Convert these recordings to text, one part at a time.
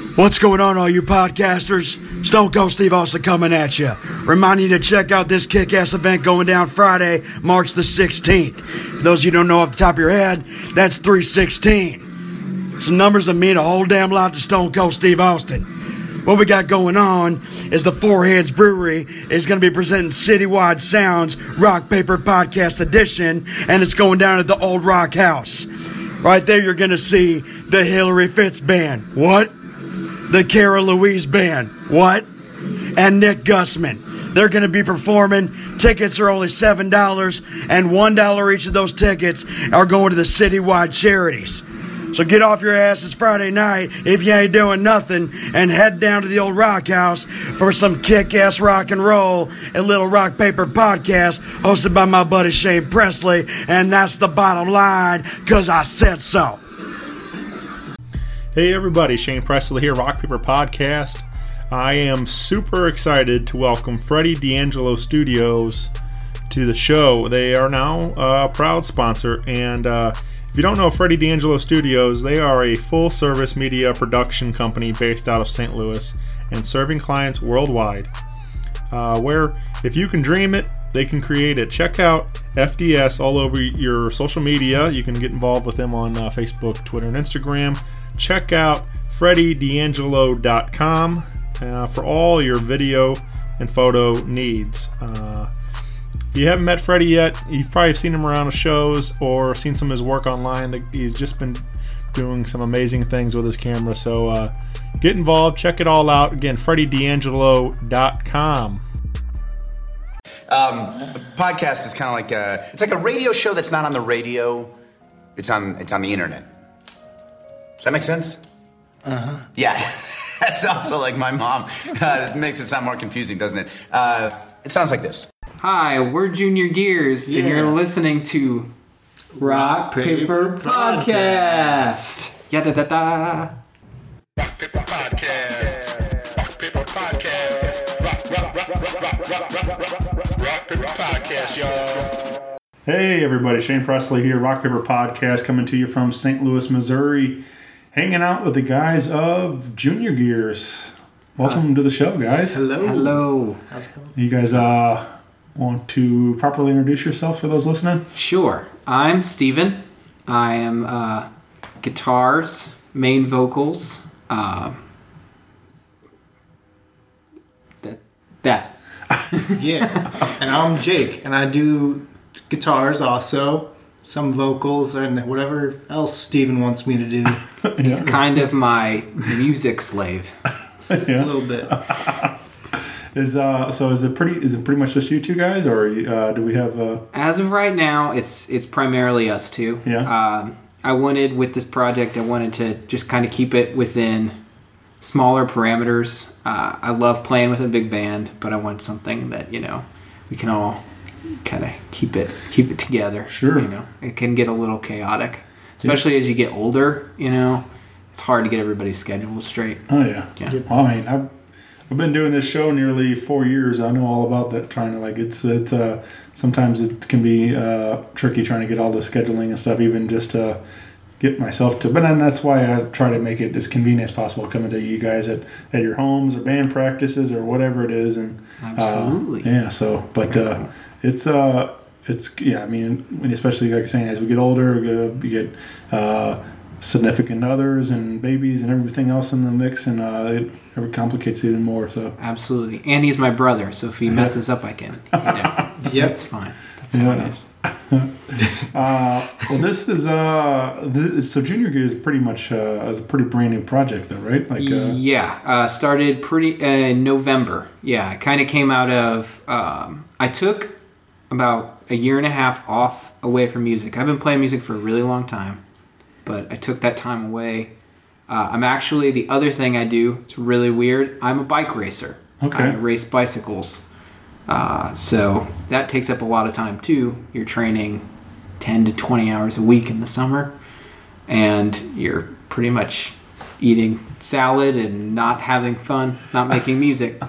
What's going on, all you podcasters? Stone Cold Steve Austin coming at you. Reminding you to check out this kick-ass event going down Friday, March the 16th. For those of you who don't know off the top of your head, that's 316. Some numbers that mean a whole damn lot to Stone Cold Steve Austin. What we got going on is the Four Heads Brewery is going to be presenting Citywide Sounds Rock Paper Podcast Edition, and it's going down at the Old Rock House. Right there, you're going to see the Hillary Fitz Band. What? The Cara Louise Band. What? And Nick Gussman. They're going to be performing. Tickets are only $7, and $1 each of those tickets are going to the citywide charities. So get off your asses Friday night if you ain't doing nothing and head down to the Old Rock House for some kick-ass rock and roll and Little Rock Paper Podcast hosted by my buddy Shane Presley. And that's the bottom line, because I said so. Hey everybody, Shane Presley here, Rock Paper Podcast. I am super excited to welcome Freddie D'Angelo Studios to the show. They are now a proud sponsor, and if you don't know Freddie D'Angelo Studios, they are a full-service media production company based out of St. Louis and serving clients worldwide. Where if you can dream it, they can create it. Check out FDS all over your social media. You can get involved with them on Facebook, Twitter, and Instagram. Check out FreddieD'Angelo.com for all your video and photo needs. If you haven't met Freddie yet, you've probably seen him around shows or seen some of his work online. He's just been doing some amazing things with his camera. So get involved, check it all out. Again, FreddieD'Angelo.com. A podcast is kind of like it's like a radio show that's not on the radio. It's on the internet. Does that make sense? Uh-huh. Yeah. That's also like my mom. It makes it sound more confusing, doesn't it? It sounds like this. Hi, we're Junior Gears, and you're listening to Rock Paper Podcast. Yada-da-da. Rock Paper Podcast. Rock Paper Podcast. Rock Paper Podcast, y'all. Hey everybody, Shane Presley here, Rock Paper Podcast, coming to you from St. Louis, Missouri, hanging out with the guys of Junior Gears. Welcome to the show, guys. Hello. How's it going? You guys want to properly introduce yourself for those listening? Sure. I'm Steven. I am guitars, main vocals, that. Yeah. And I'm Jake, and I do guitars also, some vocals, and whatever else Steven wants me to do. He's kind of my music slave. Just a little bit. Is it pretty much just you two guys, or do we have? As of right now, it's primarily us two. Yeah. I wanted with this project, I wanted to just kind of keep it within smaller parameters. I love playing with a big band, but I want something that we can all kind of keep it together. Sure. It can get a little chaotic, especially as you get older. It's hard to get everybody's schedule straight. Oh yeah. Well, I mean, I've been doing this show nearly 4 years. I know all about that. Trying to sometimes it can be tricky trying to get all the scheduling and stuff, even just to get myself to. But then that's why I try to make it as convenient as possible, coming to you guys at your homes or band practices or whatever it is. And absolutely. So, but cool. It's I mean, especially like you're saying, as we get older, we get significant others and babies and everything else in the mix, and it complicates it even more. So absolutely, and he's my brother, so if he messes up, I can. Yep, it's fine. That's how it is. Well, this is so Junior Gears is pretty much is a pretty brand new project, though, right? Started in November. Yeah, I kind of came out of. I took about a year and a half off away from music. I've been playing music for a really long time, but I took that time away. I'm actually, the other thing I do, it's really weird, I'm a bike racer. Okay. I race bicycles. So that takes up a lot of time too. You're training 10 to 20 hours a week in the summer, and you're pretty much eating salad and not having fun, not making music.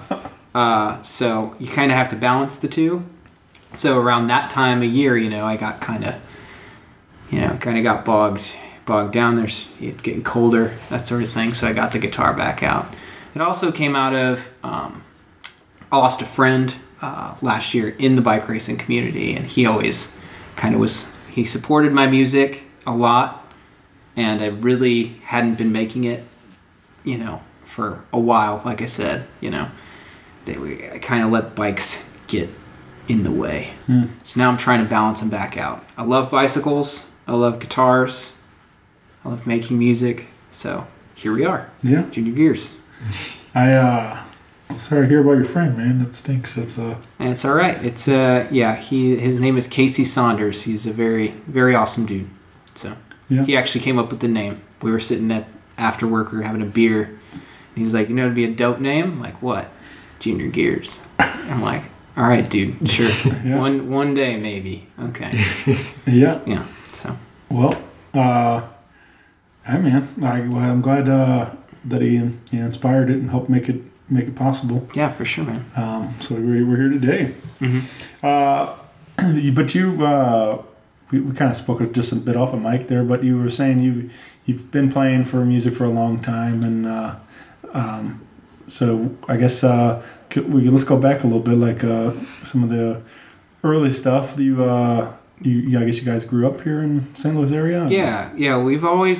So you kind of have to balance the two. So around that time of year, I got kind of got bogged bogged down. It's getting colder, that sort of thing. So I got the guitar back out. It also came out of I lost a friend last year in the bike racing community, and he always kind of he supported my music a lot, and I really hadn't been making it, for a while. Like I said, I kind of let bikes get in the way. So now I'm trying to balance them back out. I love bicycles. I love guitars. I love making music. So here we are. Yeah. Junior Gears. Sorry to hear about your friend, man. That stinks. And it's all right. It's his name is Casey Saunders. He's a very, very awesome dude. So he actually came up with the name. We were sitting after work, we were having a beer, and he's like, it'd be a dope name? I'm like, what? Junior Gears. I'm like, all right, dude, sure. Yeah. One day maybe. Okay. Yeah. Yeah. So. Well, hey man, I'm glad that he inspired it and helped make it possible. Yeah, for sure, man. So we're here today. Mm-hmm. But you, we kind of spoke just a bit off a mic there. But you were saying you've been playing for music for a long time, and so I guess let's go back a little bit, like some of the early stuff. I guess you guys grew up here in St. Louis area. Yeah. We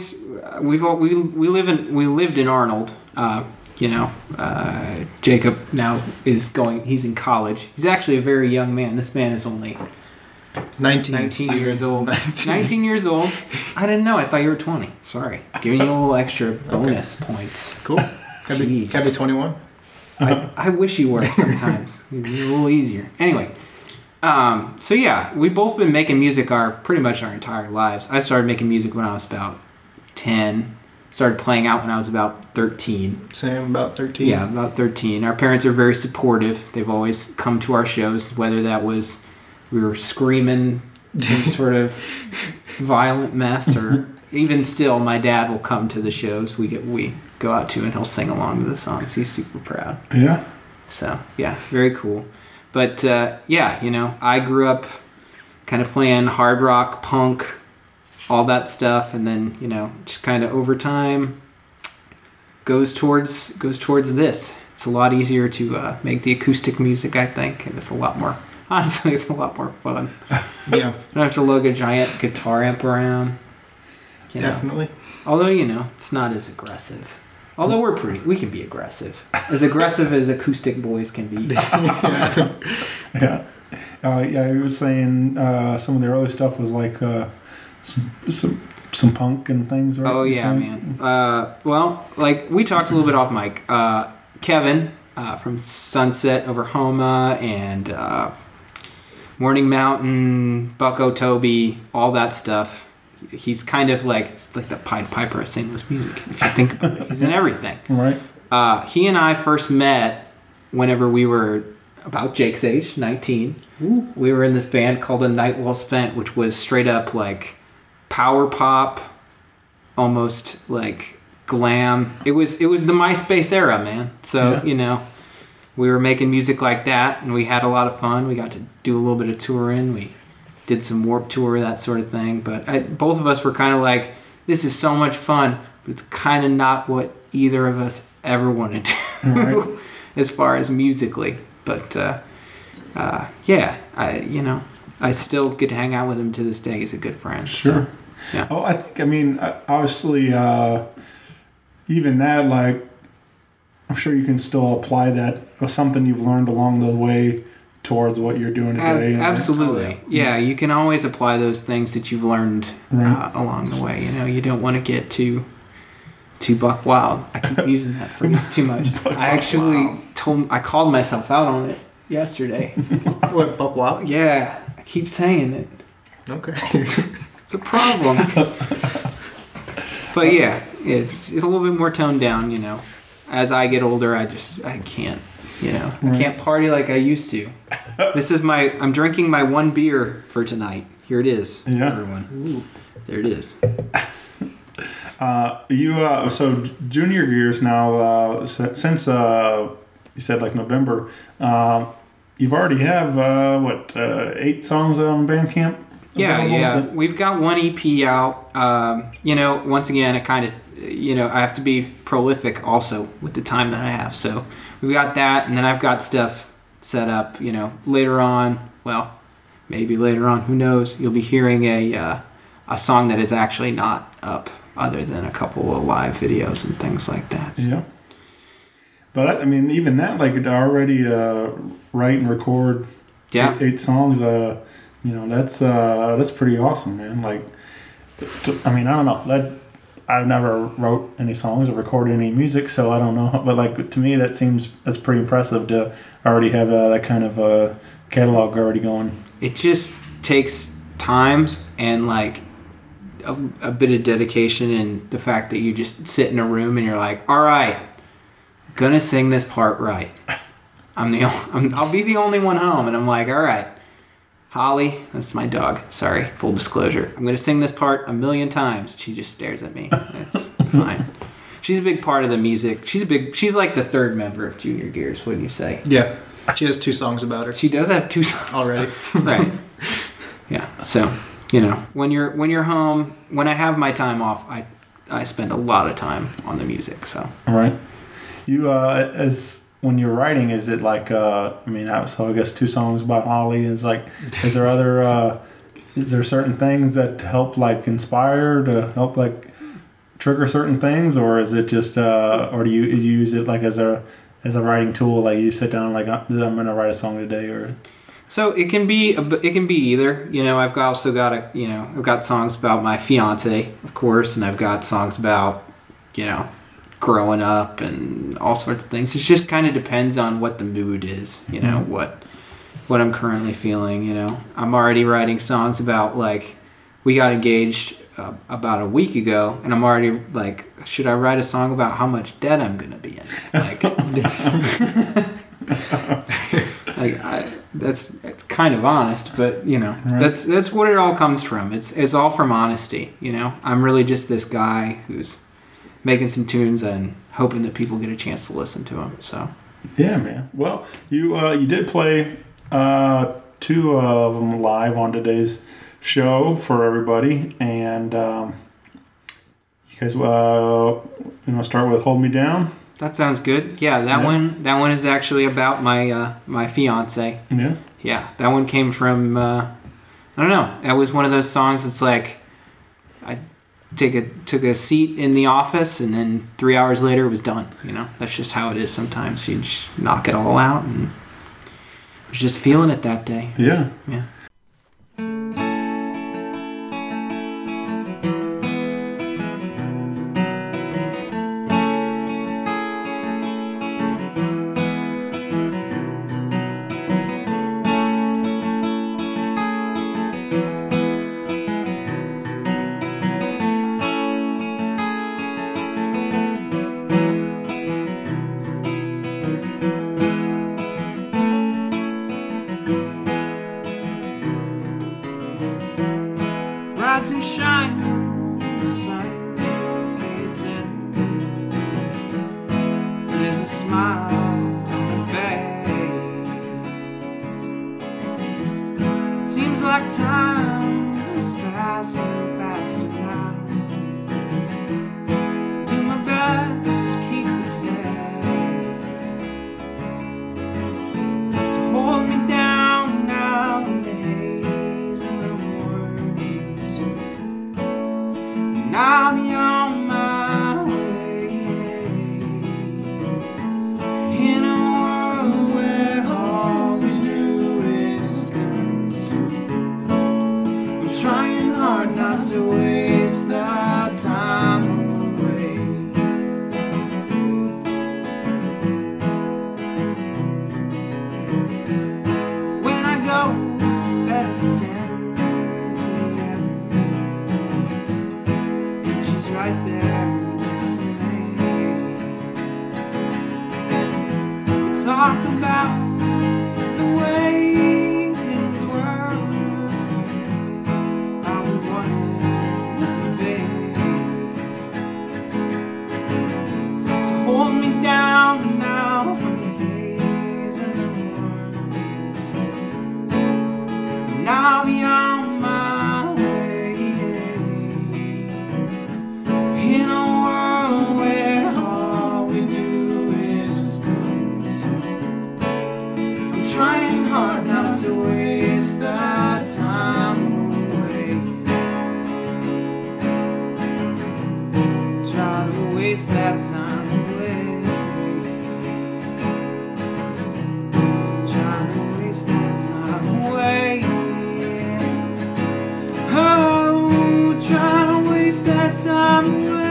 lived in Arnold. Jacob now he's in college. He's actually a very young man. This man is only 19 years old. 19 years old. I didn't know. I thought you were 20. Sorry. Giving you a little extra bonus points. Cool. Can I be 21? I wish you were sometimes. It'd be a little easier. Anyway. So yeah, we've both been making music pretty much our entire lives. I started making music when I was about 10. Started playing out when I was about 13. Same, about 13. Yeah, about 13. Our parents are very supportive. They've always come to our shows, whether that was we were screaming some sort of violent mess, or even still, my dad will come to the shows we go out to, and he'll sing along to the songs. He's super proud. Yeah. So, yeah, very cool. But, I grew up kind of playing hard rock, punk, all that stuff, and then, just kind of over time goes towards this. It's a lot easier to make the acoustic music, I think, and it's a lot more fun. Yeah. You don't have to lug a giant guitar amp around. Definitely. Although, it's not as aggressive. Although we can be aggressive. As acoustic boys can be. Yeah. He was saying some of the early stuff was like some punk and things, right? Oh, yeah, man. Well, like, we talked a little bit off mic. Kevin from Sunset, Oklahoma, and Morning Mountain, Bucko Toby, all that stuff. He's kind of it's like the Pied Piper of St. Louis music, if you think about it. He's in everything. Right. He and I first met whenever we were about Jake's age, 19. Ooh. We were in this band called A Night Well Spent, which was straight up like power pop, almost like glam. It was the MySpace era, man. So, we were making music like that, and we had a lot of fun. We got to do a little bit of touring. We did some Warped Tour, that sort of thing. But both of us were kind of like, this is so much fun, but it's kind of not what either of us ever wanted to do, right, as far as musically. But, I still get to hang out with him to this day. He's a good friend. Sure. So, yeah. Oh, obviously, even that, like, I'm sure you can still apply that or something you've learned along the way towards what you're doing today. Absolutely. Right? Yeah, you can always apply those things that you've learned along the way. You don't want to get too buck wild. I keep using that phrase too much. I actually I called myself out on it yesterday. What, buck wild? Yeah, I keep saying it. Okay. It's a problem. But yeah, it's a little bit more toned down, As I get older, I can't, I can't party like I used to. I'm drinking my one beer for tonight. Here it is, everyone. Ooh, there it is. So Junior Gears now, since you said like November, you've already have 8 songs out on Bandcamp? Yeah, available? yeah. We've got one EP out. Once again, it kind of, I have to be prolific also with the time that I have. So we've got that, and then I've got stuff set up, later on. Well, maybe later on, who knows? You'll be hearing a song that is actually not up, other than a couple of live videos and things like that. So. Yeah. But I mean, even that, like, to already write and record eight songs, that's pretty awesome, man. Like, I mean, I don't know. I've never wrote any songs or recorded any music, so I don't know. But like, to me, that's pretty impressive to already have that kind of a catalog already going. It just takes time and like a bit of dedication, and the fact that you just sit in a room and you're like, all right, I'm gonna sing this part right. I'll be the only one home, and I'm like, all right, Holly, that's my dog. Sorry, full disclosure. I'm gonna sing this part 1,000,000 times. She just stares at me. That's fine. She's a big part of the music. She's like the third member of Junior Gears, wouldn't you say? Yeah. She has 2 songs about her. She does have 2 songs already. Right. Yeah. So, when you're home, when I have my time off, I spend a lot of time on the music. So. All right. You when you're writing, is it like so I guess 2 songs about Holly is like, is there certain things that help like inspire to help like trigger certain things, or is it just or do you use it like as a writing tool, like you sit down like I'm gonna write a song today, or? So it can be either. I've also got I've got songs about my fiance, of course, and I've got songs about growing up and all sorts of things. It just kind of depends on what the mood is, what I'm currently feeling. I'm already writing songs about, like, we got engaged about a week ago, and I'm already like, should I write a song about how much debt I'm gonna be in? Like, it's kind of honest, but Right. that's what it all comes from. It's all from honesty. I'm really just this guy who's making some tunes and hoping that people get a chance to listen to them. So. Yeah, man. Well, you did play 2 of them live on today's show for everybody, and you guys want to start with "Hold Me Down"? That sounds good. Yeah, that one is actually about my fiance. Yeah. Yeah, that one came from I don't know. That was one of those songs that's like, I took a seat in the office, and then 3 hours later it was done. That's just how it is sometimes. You just knock it all out, and I was just feeling it that day. Yeah. Yeah. Rise and shine, the sun fades in. There's a smile on her face. Seems like time is passing faster now. Do my best to keep it there. So hold me down now in the haze and the mornings, and I'll be on my way. In a world where all we do is consume, I'm trying hard not to waste that time away. When I go at 10 p.m., and she's right there next to me, we talk about the way things were, how we wanted to be. So hold me down now from the haze and the warmth, and I'll be on my waste that time away. Trying to waste that time away. Oh, trying to waste that time away.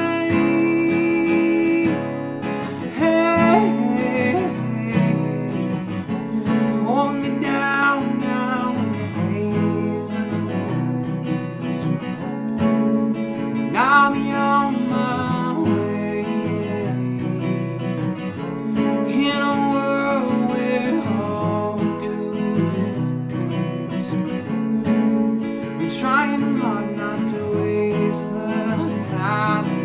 Hey, so hold me down now in the haze of the morning. I'll be on my way. In a world where all we do is good. I'm trying hard not to waste the time away.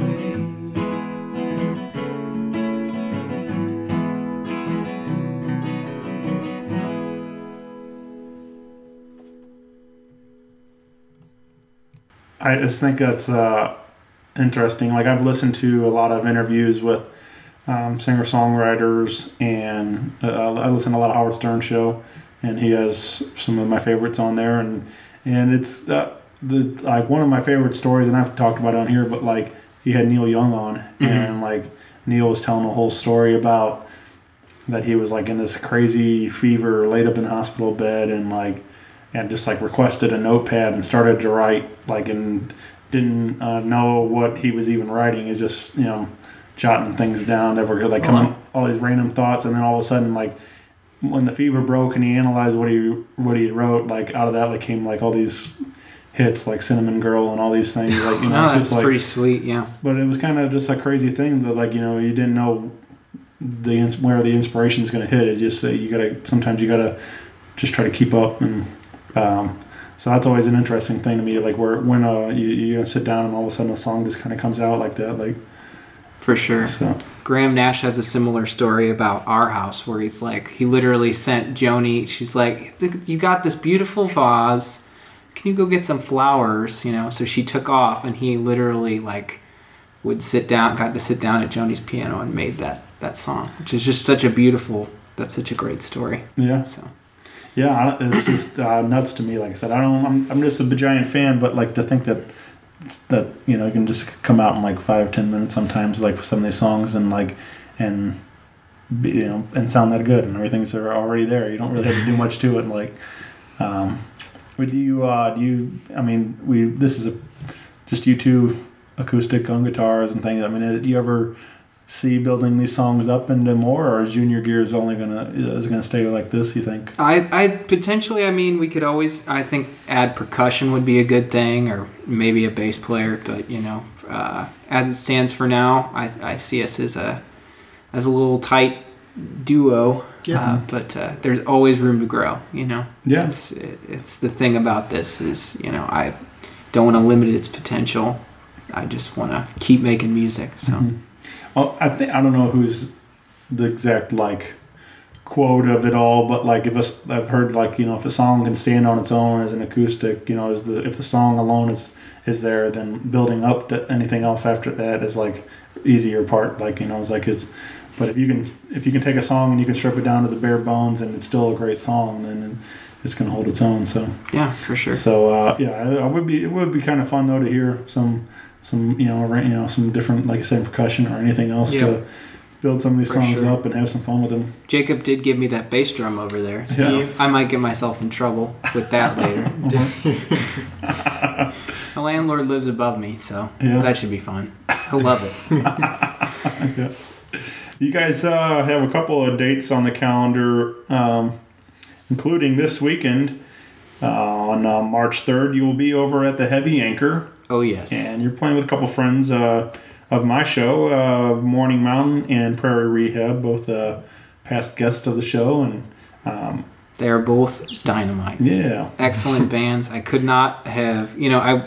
I just think that's interesting. Like, I've listened to a lot of interviews with singer-songwriters, and I listen to a lot of Howard Stern show, and he has some of my favorites on there, and it's like one of my favorite stories, and I've talked about it on here, but like he had Neil Young on, and like Neil was telling a whole story about that he was like in this crazy fever, laid up in the hospital bed, and just like requested a notepad and started to write, like, and didn't know what he was even writing. He's just, jotting things down, coming all these random thoughts, and then all of a sudden, like, when the fever broke and he analyzed what he wrote, like, out of that, like, came like all these hits, like Cinnamon Girl and all these things, like, No, so that's it's like, pretty sweet, yeah. but it was kind of just a crazy thing that, like, you didn't know where the inspiration is going to hit. It just sometimes you gotta just try to keep up, and so that's always an interesting thing to me, like when you sit down and all of a sudden a song just kind of comes out like that, like. For sure. So. Graham Nash has a similar story about Our House, where he's like, he literally sent Joni, she's like, you got this beautiful vase, can you go get some flowers, So she took off, and he literally, like, got to sit down at Joni's piano and made that song, which is just such a great story. Yeah. So. Yeah, it's just nuts to me. Like I said, I'm just a giant fan, but like to think that it can just come out in like 5-10 minutes sometimes, like some of these songs, and like and sound that good, and everything's already there. You don't really have to do much to it. And like, but this is just you two acoustic on guitars and things. I mean, do you ever see building these songs up into more, or is Junior Gear is gonna stay like this, you think? I potentially, we could always, I think, add percussion would be a good thing, or maybe a bass player, but as it stands for now, I see us as a little tight duo. Yeah. But there's always room to grow, Yeah. It's the thing about this is, I don't want to limit its potential. I just want to keep making music, so. Mm-hmm. Well, I don't know who's the exact like quote of it all, but like I've heard like if a song can stand on its own as an acoustic, if the song alone is there, then building up to anything else after that is like easier part. Like but if you can take a song and you can strip it down to the bare bones and it's still a great song, then it's gonna hold its own. So yeah, for sure. So it would be kind of fun though to hear some some different, like I said, percussion or anything else to build some of these songs up and have some fun with them. Jacob did give me that bass drum over there, so I might get myself in trouble with that later. The landlord lives above me, so that should be fun. He'll love it. Okay. You guys have a couple of dates on the calendar, including this weekend. On March 3rd, you will be over at the Heavy Anchor. Oh, yes. And you're playing with a couple friends of my show, Morning Mountain and Prairie Rehab, both past guests of the show. And they are both dynamite. Yeah. Excellent bands. I could not have,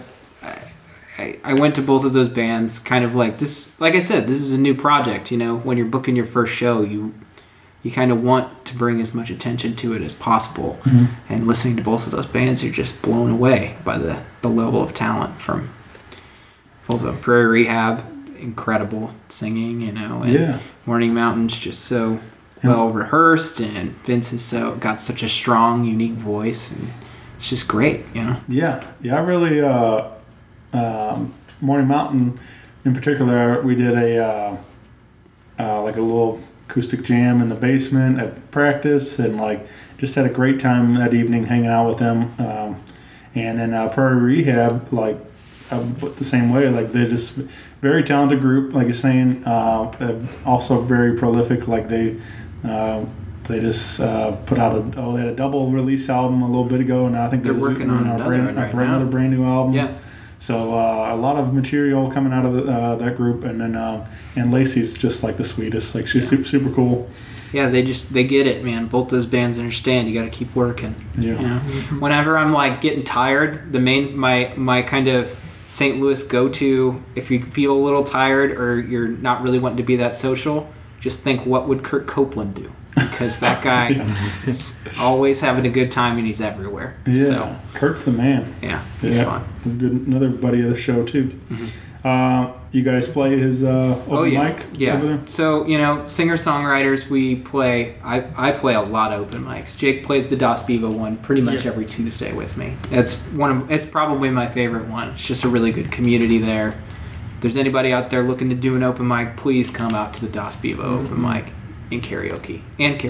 I went to both of those bands kind of like this. Like I said, this is a new project. When you're booking your first show, you kind of want to bring as much attention to it as possible. Mm-hmm. And listening to both of those bands, you're just blown away by the level of talent from both of them. Prairie Rehab, incredible singing, and Morning Mountain's just so well rehearsed, and Vince has got such a strong, unique voice, and it's just great, Yeah, I really Morning Mountain in particular, we did a like a little acoustic jam in the basement at practice, and like just had a great time that evening hanging out with them. And then Prairie Rehab, like the same way, like they're just very talented group, like you're saying, also very prolific. Like they just put out they had a double release album a little bit ago, and I think they're working on another brand new album. Yeah. So a lot of material coming out of that group, and then and Lacey's just like the sweetest. Like she's super cool. Yeah, they get it, man. Both those bands understand. You got to keep working. Yeah. You know? Whenever I'm like getting tired, my kind of St. Louis go-to, if you feel a little tired or you're not really wanting to be that social, just think, what would Kurt Copeland do? Because that guy is always having a good time and he's everywhere. Yeah, so, Kurt's the man. Yeah, he's fun. Good, another buddy of the show too. Mm-hmm. You guys play his open mic over there? So, singer-songwriters, we play. I play a lot of open mics. Jake plays the Das Bevo one pretty much every Tuesday with me. It's probably my favorite one. It's just a really good community there. If there's anybody out there looking to do an open mic, please come out to the Das Bevo open mic in karaoke.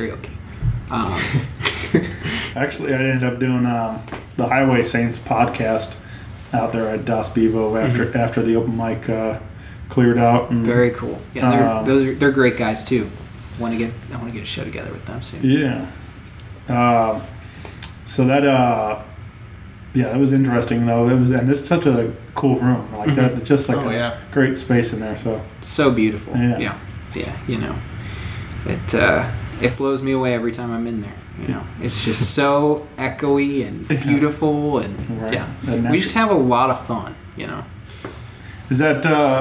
Actually, I ended up doing the Highway Saints podcast out there at Das Bevo after the open mic cleared out. And, very cool. Yeah, they're great guys too. I want to get a show together with them soon. Yeah. So that that was interesting though. And it's such a cool room like that. It's just like a great space in there. So beautiful. Yeah. It blows me away every time I'm in there. It's just so echoey and beautiful, and we just have a lot of fun. Is that?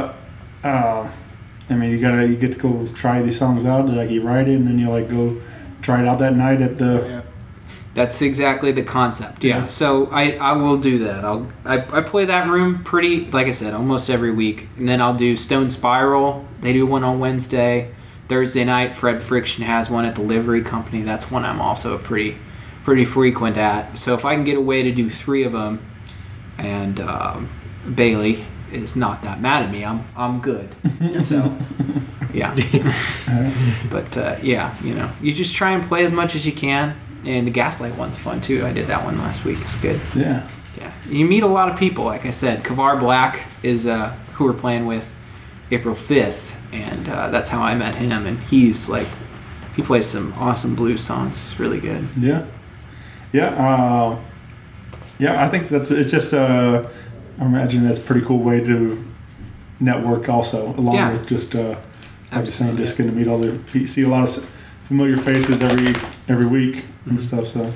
You get to go try these songs out. Like you write it, and then you like go try it out that night at the. Yeah. That's exactly the concept. Yeah. So I will do that. I play that room pretty, like I said, almost every week, and then I'll do Stone Spiral. They do one on Wednesday. Thursday night, Fred Friction has one at the Livery Company. That's one I'm also pretty frequent at. So if I can get away to do 3 of them, and Bailey is not that mad at me, I'm good. So yeah. But you just try and play as much as you can. And the Gaslight one's fun too. I did that one last week. It's good. Yeah. Yeah. You meet a lot of people. Like I said, Kavar Black is who we're playing with April 5th. And that's how I met him, and he plays some awesome blues songs. It's really good. Yeah. I think it's just I imagine that's a pretty cool way to network also, along with just like you're saying, just getting to meet see a lot of familiar faces every week and stuff. So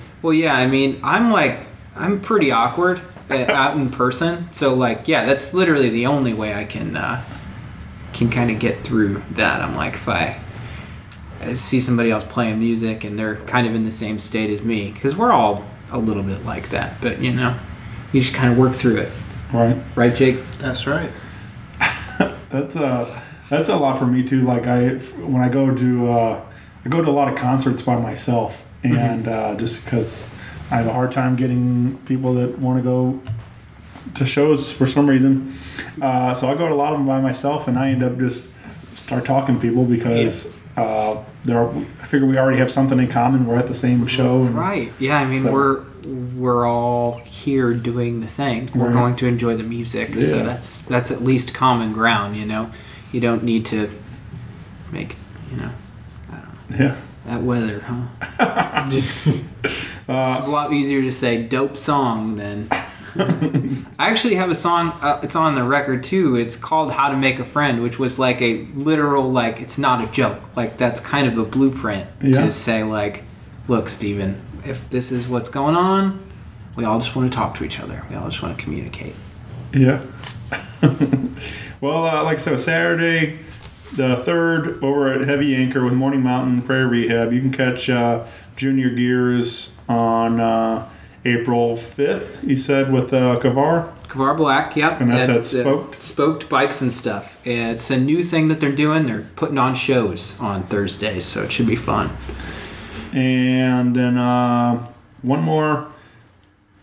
I'm pretty awkward out in person, so that's literally the only way I can kind of get through that. I'm like, if I see somebody else playing music and they're kind of in the same state as me, because we're all a little bit like that, but you just kind of work through it. Right, Jake? That's right. That's a lot for me too. Like when I go to a lot of concerts by myself, and just because I have a hard time getting people that want to go to shows for some reason. So I go to a lot of them by myself, and I end up just start talking to people because I figure we already have something in common. We're at the same show. Right. Yeah. We're all here doing the thing. We're going to enjoy the music. Yeah. So that's at least common ground. You don't need to make I don't know. Yeah. That weather, huh? It's a lot easier to say dope song than. I actually have a song, it's on the record too. It's called How to Make a Friend, which was like a literal, it's not a joke. That's kind of a blueprint to say, look, Steven, if this is what's going on, we all just want to talk to each other. We all just want to communicate. Yeah. Well, like I said, Saturday the 3rd over at Heavy Anchor with Morning Mountain Prairie Rehab. You can catch Junior Gears on April 5th, you said, with Kavar Black, yep. And that's at Spoked? Spoked Bikes and Stuff. It's a new thing that they're doing. They're putting on shows on Thursdays, so it should be fun. And then one more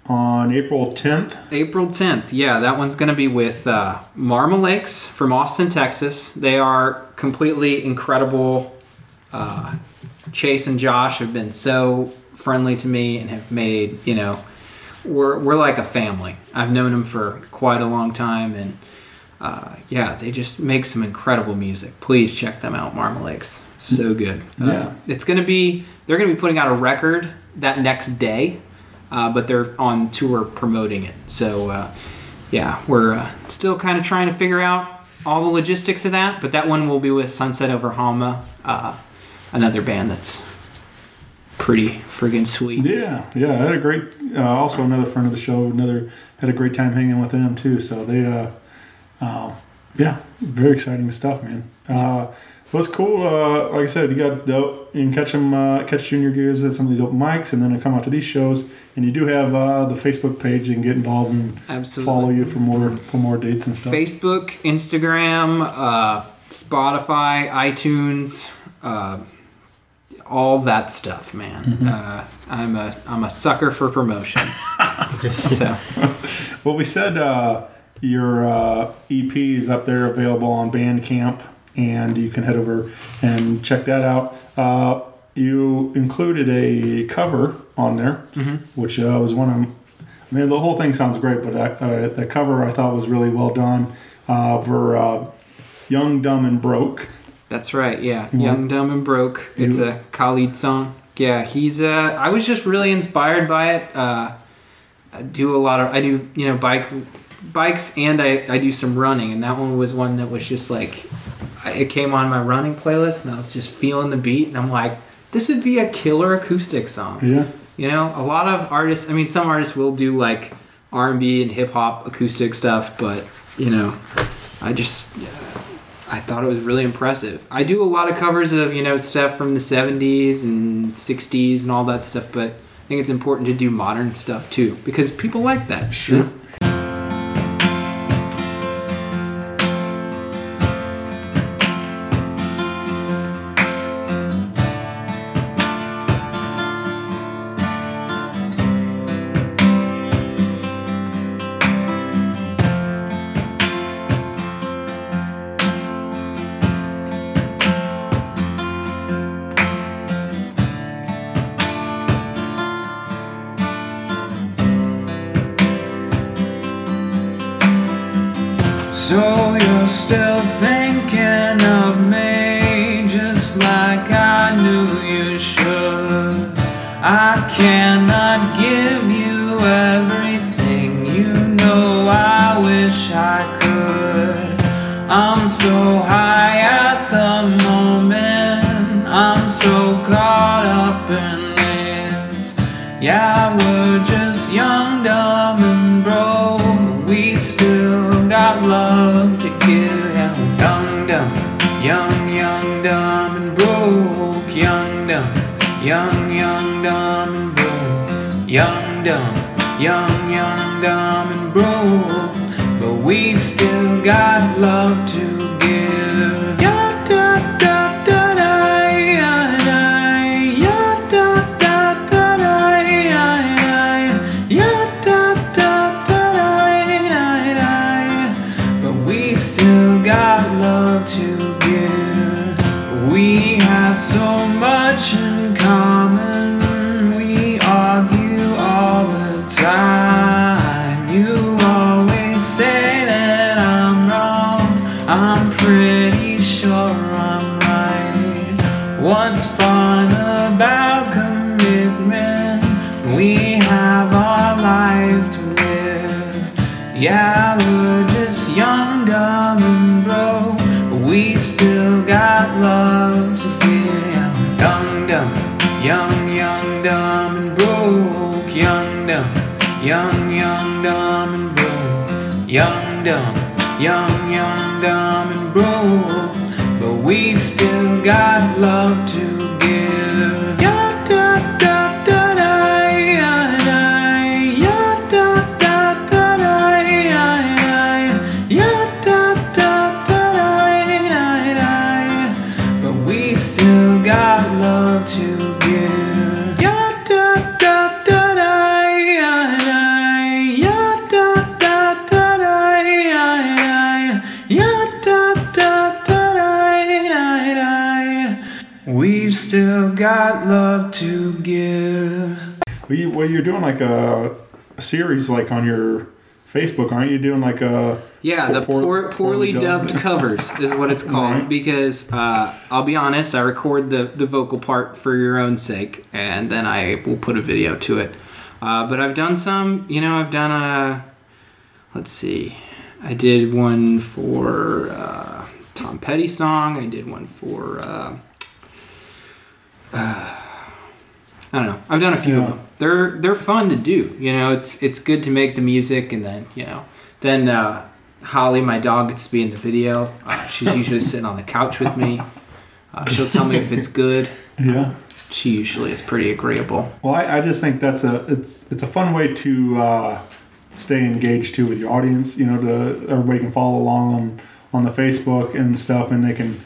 on April 10th. April 10th. Yeah, that one's going to be with Marmalakes from Austin, Texas. They are completely incredible. Chase and Josh have been so friendly to me and have made, we're like a family. I've known them for quite a long time, and they just make some incredible music. Please check them out, Marmalakes. So good. Yeah. They're going to be putting out a record that next day, but they're on tour promoting it. So, we're still kind of trying to figure out all the logistics of that, but that one will be with Sunset Over Hama, another band that's pretty friggin' sweet. Yeah, I had a great, also another friend of the show, had a great time hanging with them too, so they, very exciting stuff, man. What's cool, like I said, you can catch Junior Gears at some of these open mics, and then they come out to these shows, and you do have the Facebook page. You can get involved and Absolutely. Follow you for more dates and stuff. Facebook, Instagram, Spotify, iTunes, all that stuff, man. Mm-hmm. I'm a sucker for promotion. So, well, we said your EP is up there, available on Bandcamp, and you can head over and check that out. You included a cover on there, which was one of. The whole thing sounds great, but the cover I thought was really well done for Young, Dumb, and Broke. That's right, yeah. Young, Dumb, and Broke. It's a Khalid song. Yeah, he's. I was just really inspired by it. I do bikes, and I do some running, and that one was one that was just like, it came on my running playlist, and I was just feeling the beat, and I'm like, this would be a killer acoustic song. Yeah. A lot of artists. Some artists will do like R&B and hip hop acoustic stuff, but I thought it was really impressive. I do a lot of covers of, stuff from the 70s and 60s and all that stuff, but I think it's important to do modern stuff too, because people like that. Sure. So you're still thinking of me, just like I knew you should. I cannot give you everything, I wish I could. I'm so high at the moment, I'm so caught up in this. Yeah, we're just young, dumb, and broke, we still got love to give. Young, dumb, young, dumb, and broke. Young, dumb, dumb, and broke. Young, dumb, and broke. But we still got love to give. Ya da da da da, ya da, ya da da da da, ya da da da da. But we still got love to give. We have so much in common. We argue all the time. You always say that I'm wrong. I'm pretty sure I'm right. What's fun about commitment? We have our life to live. Yeah, we're just young, dumb, and broke, but we still got love to give. Young, dumb, dumb, and broke. Young, dumb, dumb, and broke. Young, dumb, dumb, and broke, but we still got love to give. Ya da da da da, ya da, ya da da da da, ya da da da da, but we still got love to give. Ya da da da da, ya da. we've still got love to give. Well, you're doing like a series like on your Facebook, aren't you? Doing like a the poorly dubbed covers is what it's called. Right. Because I'll be honest, I record the vocal part for your own sake, and then I will put a video to it. But I've done some. I've done a. Let's see. I did one for Tom Petty song. I did one for. I don't know. I've done a few of them. They're fun to do. It's good to make the music, and then Holly, my dog, gets to be in the video. She's usually sitting on the couch with me. She'll tell me if it's good. Yeah. She usually is pretty agreeable. Well, I just think it's a fun way to stay engaged too with your audience. Everybody can follow along on the Facebook and stuff, and they can,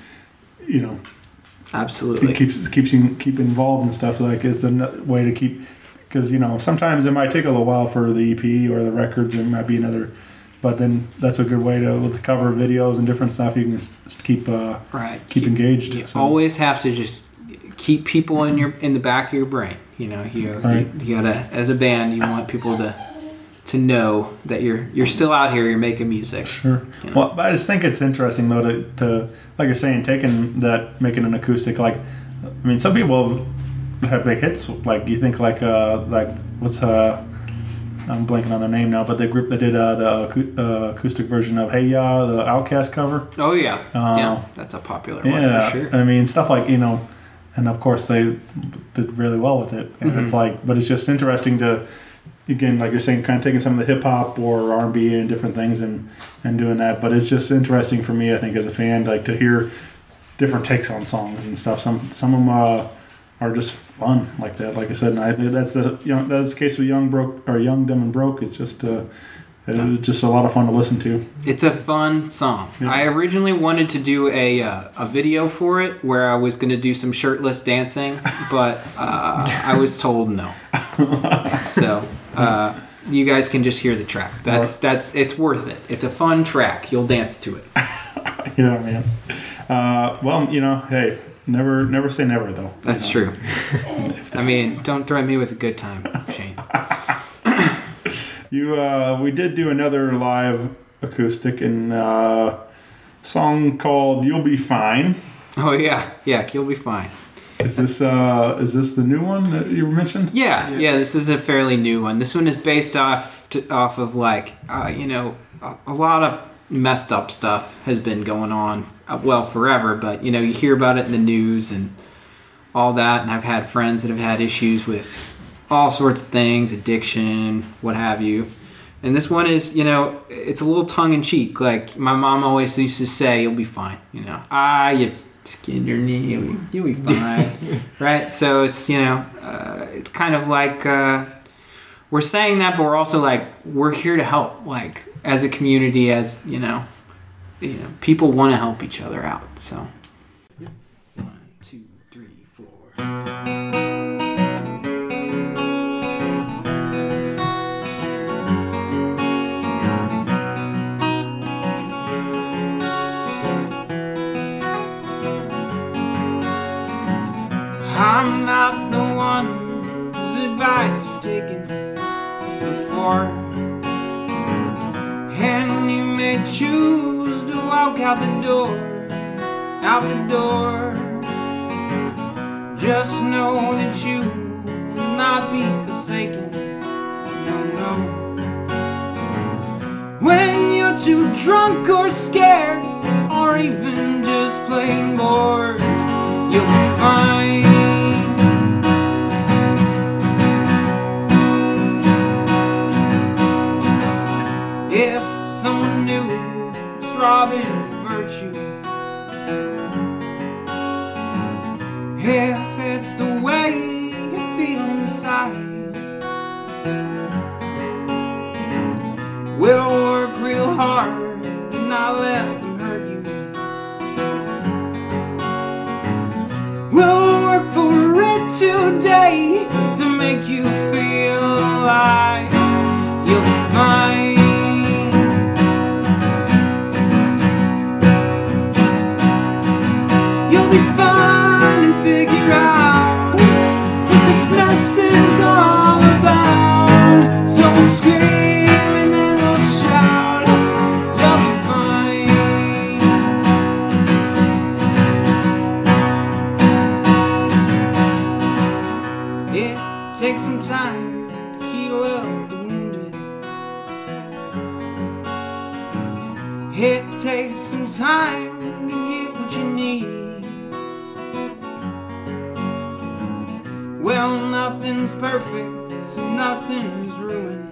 Absolutely. It keep involved and stuff. Like it's a way to keep, because sometimes it might take a little while for the EP or the records. It might be another, but then that's a good way to, with the cover videos and different stuff. You can just keep keep engaged. You always have to just keep people in the back of your brain. You gotta, as a band, you want people to know that you're still out here, you're making music. Sure. Well, I just think it's interesting though to like you're saying, making an acoustic. Like, I mean, some people have big hits. Like you think like what's I'm blanking on their name now, but the group that did the acoustic version of Hey Ya, the Outkast cover. Oh yeah, that's a popular one for sure. I mean, stuff like and of course they did really well with it. And it's like, but it's just interesting to. Again, like you're saying, kind of taking some of the hip hop or R&B and different things and doing that. But it's just interesting for me, I think, as a fan, like to hear different takes on songs and stuff. Some of them are just fun like that. Like I said, and I think that's the case with Young, Dumb and Broke. It's just it was just a lot of fun to listen to. It's a fun song. Yeah. I originally wanted to do a video for it where I was going to do some shirtless dancing, but I was told no. So you guys can just hear the track. It's worth it. It's a fun track. You'll dance to it. Yeah, man. Well, hey, never say never though. That's true. I mean, don't threaten me with a good time, Shane. We did do another live acoustic and song called "You'll Be Fine." Oh yeah, You'll Be Fine. Is this the new one that you mentioned? Yeah. This is a fairly new one. This one is based off of like a lot of messed up stuff has been going on forever. But you hear about it in the news and all that. And I've had friends that have had issues with all sorts of things, addiction, what have you. And this one is, it's a little tongue in cheek. Like my mom always used to say, "You'll be fine." You skinned your knee, you'll be fine. Right? So it's, it's kind of like we're saying that, but we're also like, we're here to help. Like as a community, as, people want to help each other out. So 1, 2, 3, 4. I'm not the one whose advice you've taken before, and you may choose to walk out the door. Just know that you will not be forsaken. No. When you're too drunk or scared, or even just plain bored, you'll be fine. If someone new was robbing virtue, if it's the way you feel inside, we'll work real hard and not let them hurt you. We'll work for it today to make you feel alive. You'll be fine. You'll be fine and figure takes some time to heal up the wounded. It takes some time to get what you need. Well, nothing's perfect, so nothing's ruined.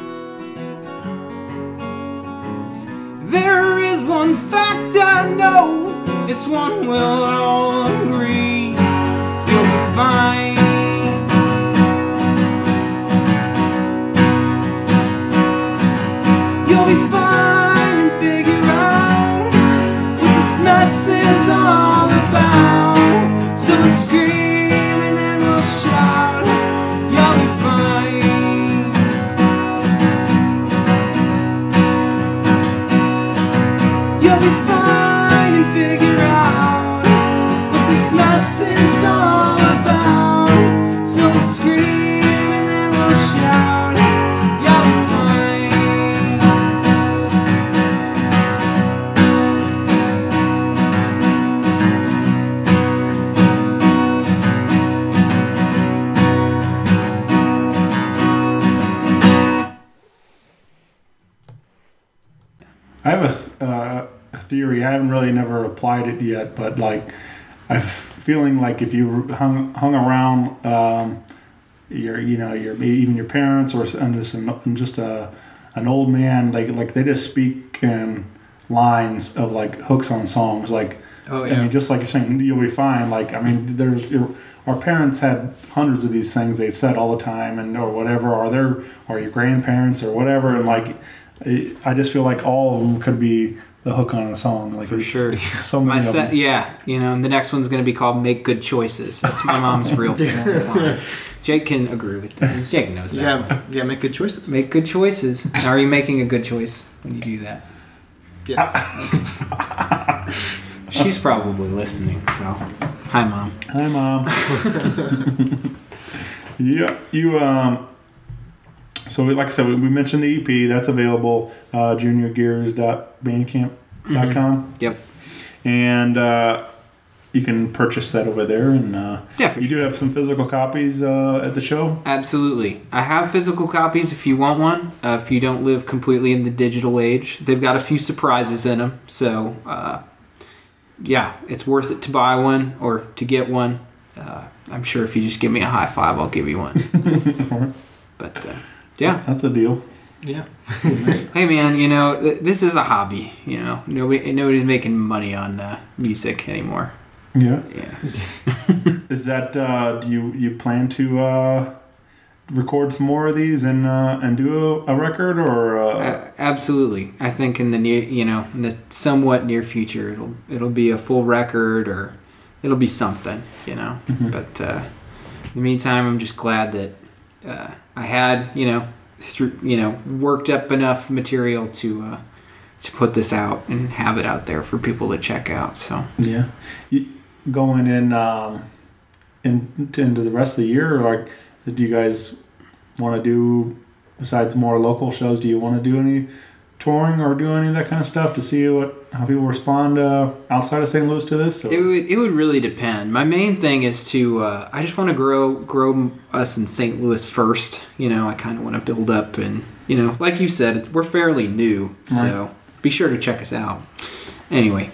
There is one fact I know, it's one we'll all agree. You'll be fine. You'll be fine and figure out what this mess is all about. So scream and then we'll shout. You'll be fine. You'll be fine and figure out what this mess is all about. So scream and then we'll shout. You'll be fine. I have a theory. I haven't really never applied it yet, but like I'm feeling like if you hung around your even your parents or just an old man, like they just speak in lines of like hooks on songs, like Oh, I yeah. mean, just like you're saying, you'll be fine. Like I mean, our parents had hundreds of these things they said all the time, and or whatever, or your grandparents or whatever, and like I just feel like all of them could be the hook on a song. Like For sure. so many of them. Yeah, and the next one's going to be called "Make Good Choices." That's my mom's real favorite line. Jake can agree with that. Jake knows that. Yeah, make good choices. Make good choices. Now, are you making a good choice when you do that? Yeah. She's probably listening. So, hi, Mom. Hi, Mom. Yeah, you So like I said, we mentioned the EP that's available, juniorgears.bandcamp.com. Yep. And you can purchase that over there. And Yeah, you do have some physical copies at the show. Absolutely. I have physical copies if you want one. If you don't live completely in the digital age, they've got a few surprises in them. So, yeah, it's worth it to buy one or to get one. I'm sure if you just give me a high five, I'll give you one. But, yeah. That's a deal. Yeah. Hey, man, this is a hobby. Nobody's making money on music anymore. Yeah. Yeah. Is that do you plan to record some more of these and do a record or? Absolutely. I think in the in the somewhat near future, it'll be a full record or it'll be something, Mm-hmm. But in the meantime, I'm just glad that I had worked up enough material to put this out and have it out there for people to check out. So yeah, going into the rest of the year, like, do you guys want to do, besides more local shows, do you want to do any touring or do any of that kind of stuff to see how people respond outside of St. Louis to this? Or? it would really depend. My main thing is to I just want to grow us in St. Louis first. I kind of want to build up, and like you said, we're fairly new, so be sure to check us out. Anyway,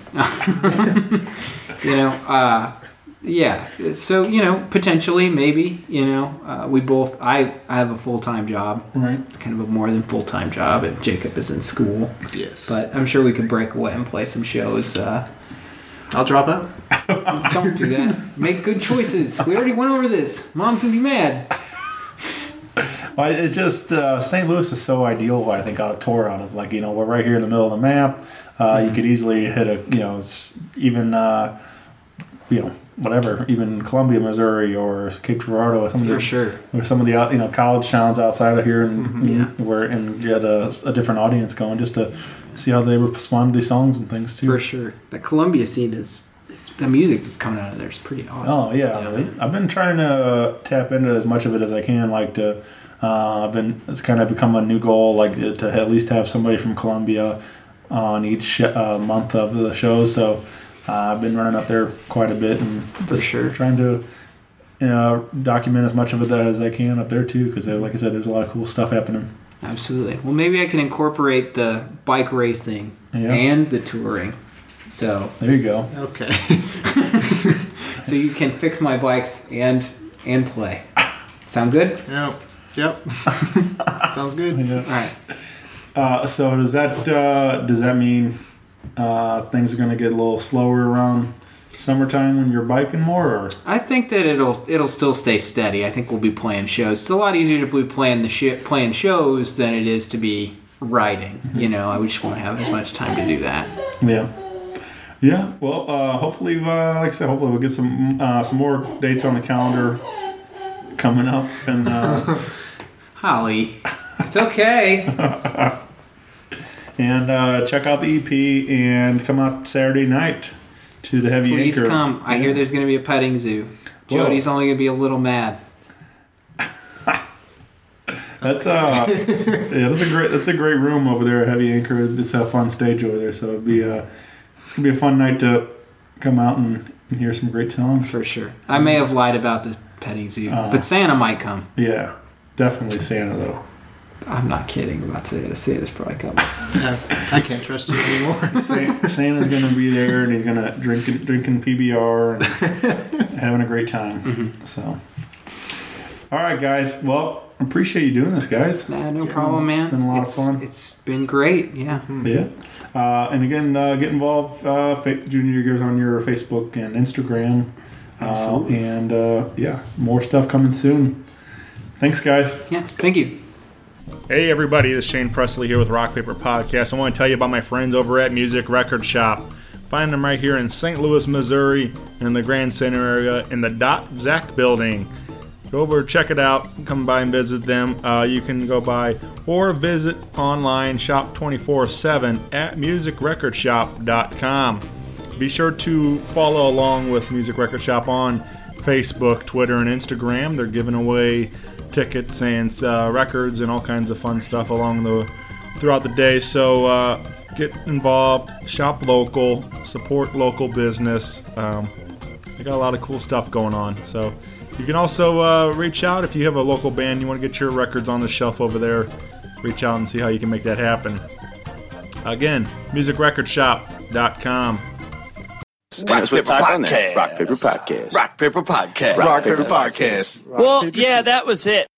yeah. So potentially, maybe we both. I have a full-time job, Right. kind of a more than full-time job, and Jacob is in school. Yes. But I'm sure we could break away and play some shows. I'll drop out. Don't do that. Make good choices. We already went over this. Mom's gonna be mad. Well, it just St. Louis is so ideal. I think on a tour out of we're right here in the middle of the map. You could easily hit even whatever, even Columbia, Missouri, or Cape Girardeau, or some of the or some of the college towns outside of here, and where and get a different audience going just to see how they respond to these songs and things too. For sure, the Columbia scene is the music that's coming out of there is pretty awesome. Oh yeah, I've been trying to tap into as much of it as I can. It's kind of become a new goal, to at least have somebody from Columbia on each month of the show. So I've been running up there quite a bit and just trying to document as much of it as I can up there too, because like I said, there's a lot of cool stuff happening. Absolutely. Well, maybe I can incorporate the bike racing and the touring. So there you go. Okay. So you can fix my bikes and play. Sound good? Yep. Sounds good. Yeah. All right. So does that mean things are going to get a little slower around summertime when you're biking more? Or? I think that it'll still stay steady. I think we'll be playing shows. It's a lot easier to be playing shows than it is to be riding. Mm-hmm. I just won't have as much time to do that. Yeah. Well, hopefully, like I said, hopefully we'll get some more dates on the calendar coming up. And Holly, it's okay. And check out the EP and come out Saturday night to the Heavy Anchor. Please come. I hear there's going to be a petting zoo. Jody's only going to be a little mad. That's that's a great room over there at Heavy Anchor. It's a fun stage over there, so it's gonna be a fun night to come out and hear some great songs. For sure. I may have lied about the petting zoo, but Santa might come. Yeah, definitely Santa though. I'm not kidding about Santa. Santa's probably coming. I can't trust you anymore. Santa's gonna be there, and he's gonna drinking PBR and having a great time. Mm-hmm. So, all right, guys. Well, I appreciate you doing this, guys. No problem, man. It's been a lot of fun. It's been great. Yeah. Yeah. And again, get involved. Junior Gears on your Facebook and Instagram. Absolutely. And more stuff coming soon. Thanks, guys. Yeah. Thank you. Hey everybody, this is Shane Presley here with Rock Paper Podcast. I want to tell you about my friends over at Music Record Shop. Find them right here in St. Louis, Missouri, in the Grand Center area, in the Zach building. Go over, check it out, come by and visit them. You can go by or visit online, shop 24/7 at musicrecordshop.com. Be sure to follow along with Music Record Shop on Facebook, Twitter, and Instagram. They're giving away tickets and records and all kinds of fun stuff throughout the day. So get involved, shop local, support local business. They got a lot of cool stuff going on. So you can also reach out if you have a local band, you want to get your records on the shelf over there. Reach out and see how you can make that happen. Again, musicrecordshop.com. Rock Paper Podcast. Rock Paper Podcast. Rock Paper Podcast. Rock Paper Podcast. Well, yeah, that was it.